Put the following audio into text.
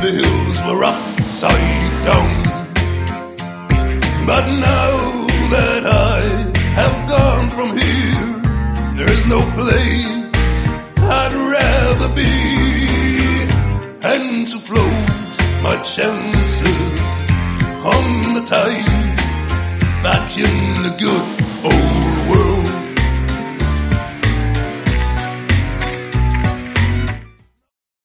the hills were upside down. But now that I have gone from here, there is no place I'd rather be, and to float my chances on the tide back in the good